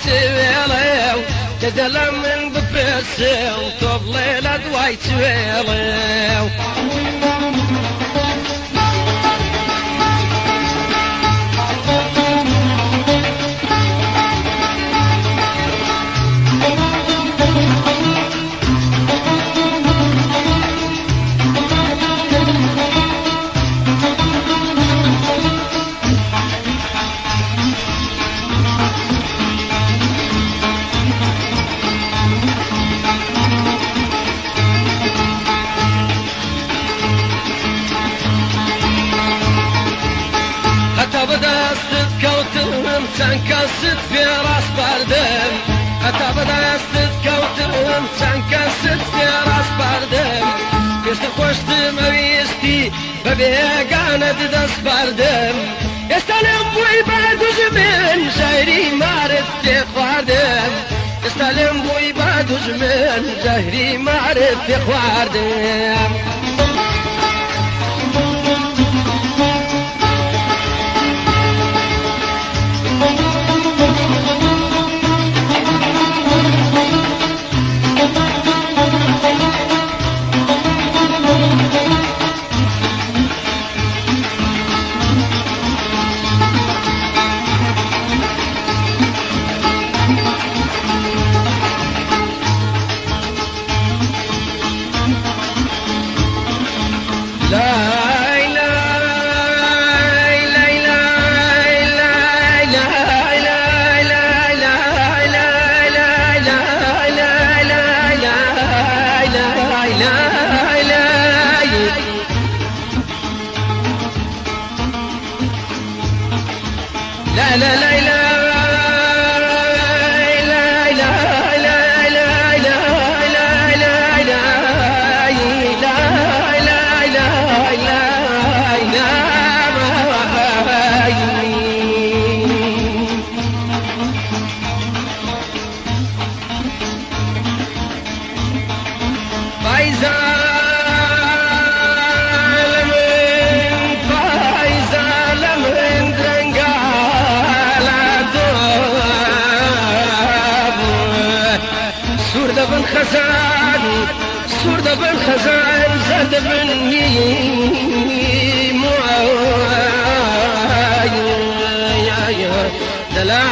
سويلو كذا من ببسل طب ليلة دواي سويلو تنكسد في راس بردم حتى بدا تتكوتم تنكسد في راس بردم يستخوشت مويستي ببيقانة دس بردم يستلم ويباد وزمن شهري معرف تخواردم يستلم ويباد وزمن شهري معرف تخواردم لا لا لا بن خزان سورد بن خزان زاد بني معاي لا لا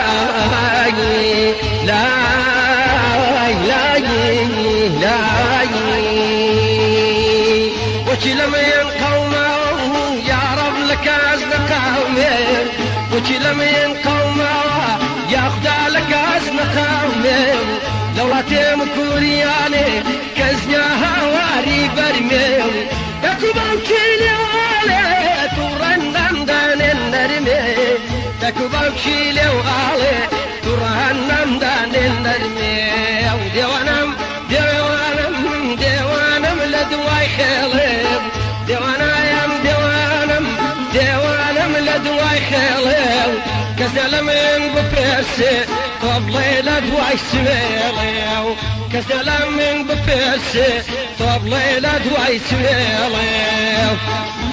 لا وشي لما ينقومه يا رب لك أصدقائي وشي لما ينقومه ياخد لك أصدقائي لولا تيم كورياني كزنيا هواري برميو تكوبان كيلي والي تورنم دان النرمي تكوبان كيلي والي تورنم دان النرمي ديوانم ديوانم ديوانم لدواي خيلب ديوانايم ديوانم لدواي خيلب كسل من ببسي طب ليلة دواي سويلو كسل من ببسي طب ليلة دواي سويلو